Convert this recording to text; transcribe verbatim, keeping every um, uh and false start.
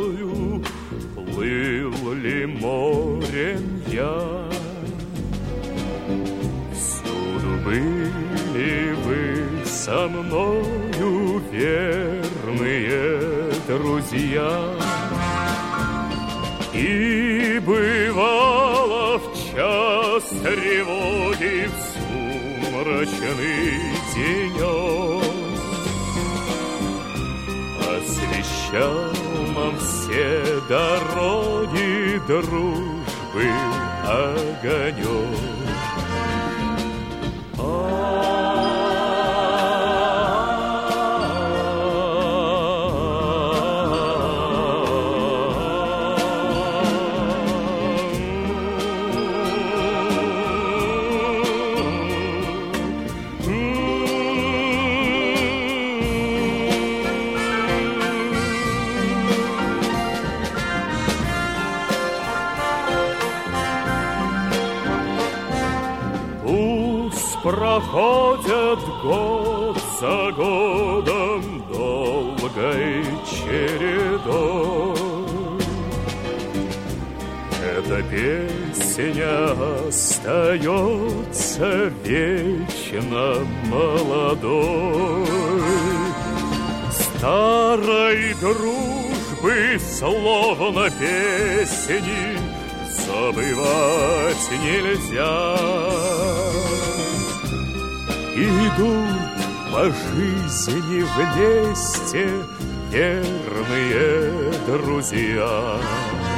мною, плыл ли морем я. Всюду были вы со мною, верные друзья. И бывало в час тревоги, в сумрачный денек, освещал нам все дороги дружбы огонек. Проходят год за годом долгой чередой. Эта песня остается вечно молодой. Старой дружбы словно песни забывать нельзя. Идут по жизни вместе верные друзья.